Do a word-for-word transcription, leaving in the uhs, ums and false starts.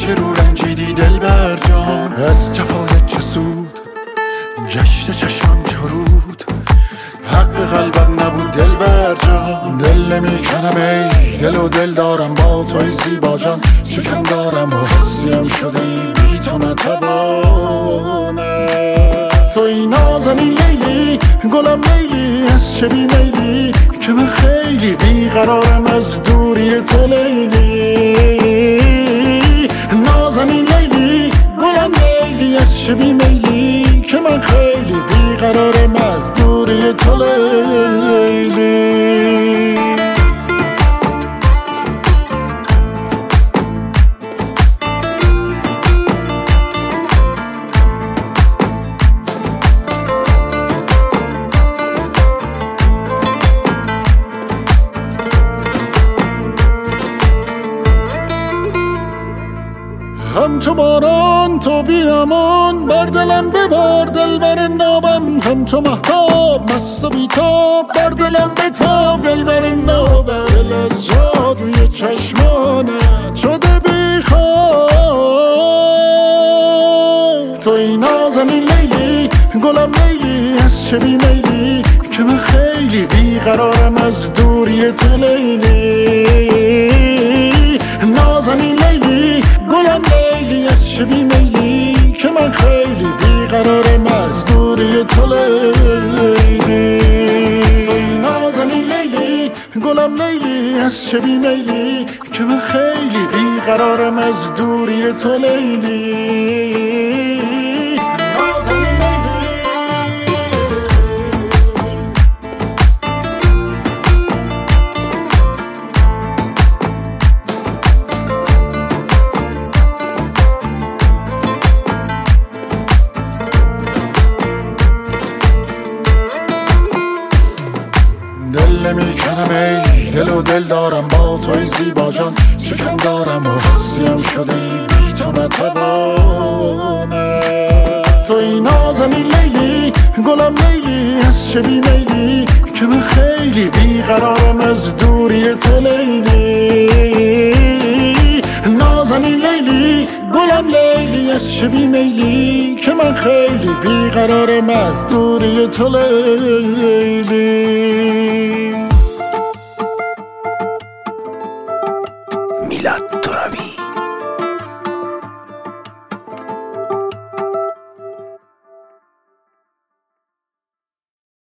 چه رو رنجیدی دلبر جان، از جفایت چه سود گشت چشمم چرود، حق قلبم نبود دلبر جان. دل نمیکنم ای دل و دل دارم با توی زیبا جان، چه کم دارم و حسیم شدی بی تو نتوانم. توی نازنین لیلی گلم لیلی از چه بی میلی، که من خیلی بیقرارم از دوری تو لیلی. نازنین لیلی گلم لیلی از چه بی میلی، که من خیلی بیقرارم از دوری تو لیلی. همچو باران تو بیامان بر دلم ببار دلبر نابم، همچو مهتاب مست و بیتاب بر دلم بتاب دلبر نابم. دل از جادوی چشمانت شده بیخواب. توی نازنین لیلی گلم لیلی از چه بی میلی، که من خیلی بیقرارم از دوری تو لیلی. نازنین لیلی گلم لیلی از چه بی میلی، که من خیلی بیقرارم از دوری تو لیلی. توی نازنین لیلی گلم لیلی از چه بی میلی، که من خیلی بیقرارم از دوری تو لیلی. دل نمیکنم ای دل و دل دارم با توی زیبا جان، چه کم دارم و حسیم شدی بی تو نتوانم. توی نازنین لیلی گلم لیلی از چه بی میلی، که من خیلی بیقرارم از دوری تو لیلی. نازنین لیلی گلم لیلی از چه بی میلی، که من خیلی بیقرارم از دوری تو لیلی. میلاد.